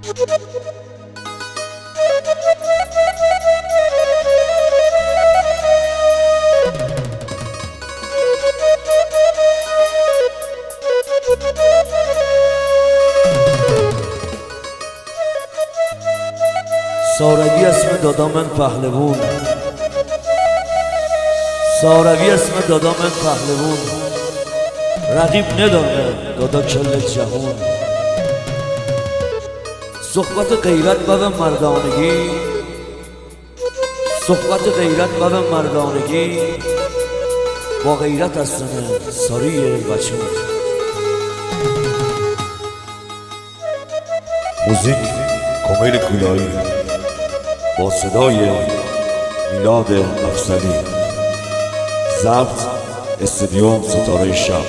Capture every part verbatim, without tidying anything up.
ساروی اسم دادا من پهلوون، ساروی اسم دادا من پهلوون، رقیب نداره دادا کل جهون. صحبت غیرت و مردانگی، صحبت غیرت و مردانگی، با غیرت از سنه ساری بچون. موزیک کمیل کولایی با صدای میلاد افضلی، ضبط استودیو ستاره شب.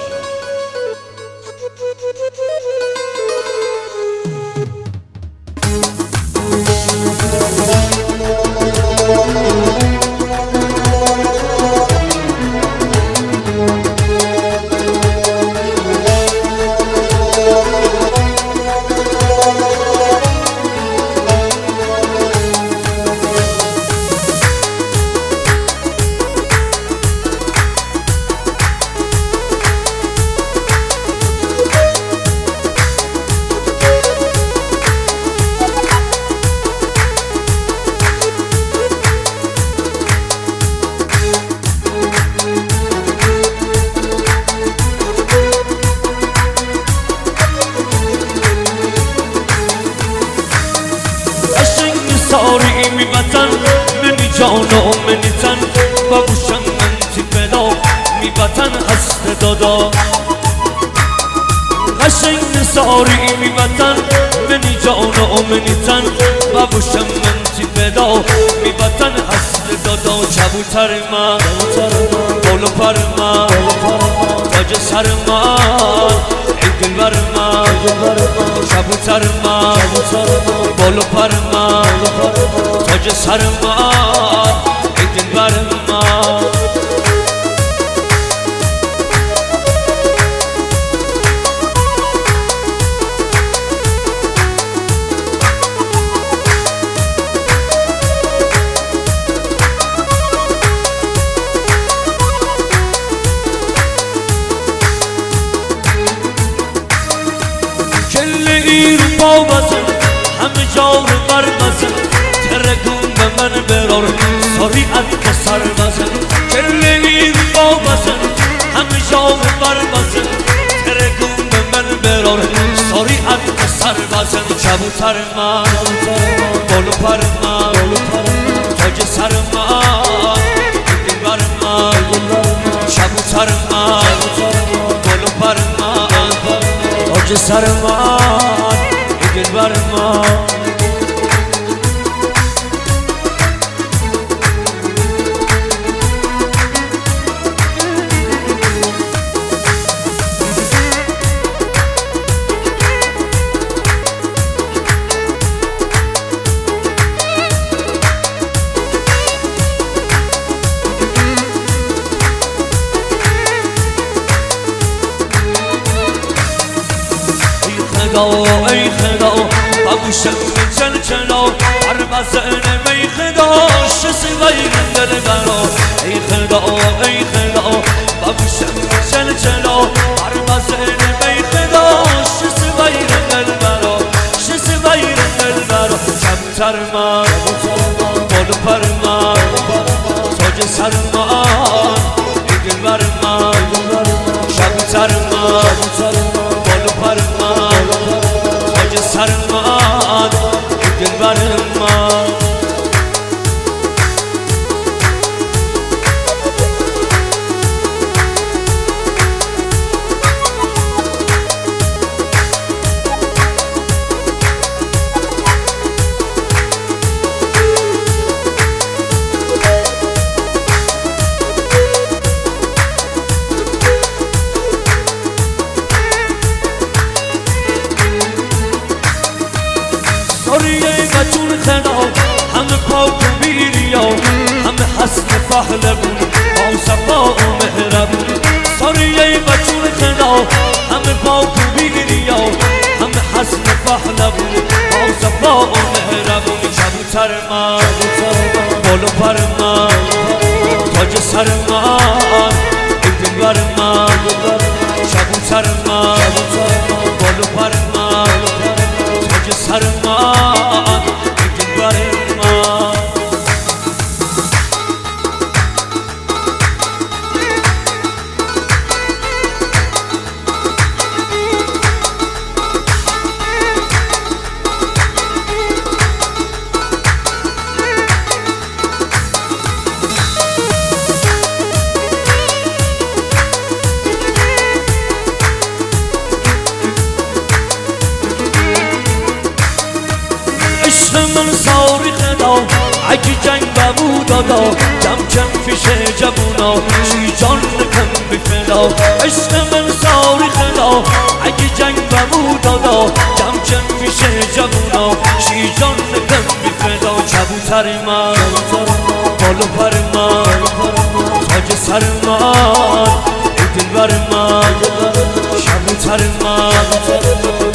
ساری می وطن منی جان و منی تن، بابوشم من تی فدا می وطن هست دادا. قشنگ ساری می وطن منی جان و منی تن، بابوشم من تی فدا می وطن هست دادا. کبوتر من بال و پر من تاج سر من ای دلبر من، کبوتر من بال و پر من تاج سر من ای دلبر من. کلی رو پا بزن همه جا رو بر بزن، ترگون به من برار ساری که سر بزن. کلی رو پا بزن همه جا رو بر بزن، ترگون به من برار ساری که سر بزن. کبوتر من بال و پر من تاج سر من دلبر من، کبوتر من بال و پر من تاج سر من دلبر من. ای خدا بابوشم چل چلا هر بزن می خدا شسی غیر دل برا. ای خدا ای خدا بابوشم چل چلا هر بزن می خدا شسی غیر دل برا، شسی غیر دل برا. کبوتر من بال و پر من تاج سر من ای دلبر من، کبوتر من بال و پر من تاج سر من دلبر من. ساری بچون خدا همه پاک و بیریا، همه حسن پهلوون با صفا و مهربون. ساری بچون خدا همه پاک و بیریا، همه حسن پهلوون با من بالو پر من تاج سر من ای دلبر من کبوتر من بالو پر من تاج سر من ای دلبر من من ساری خدا اگه جنگ بمو دادا کم کم پیش جوونا شی جان کم بفدا عشق من ساری خدا اگه جنگ بمو دادا کم کم پیش جوونا شی جان کم بفدا کبوتر من بالو پر من تاج سر من ای دلبر من کبوتر من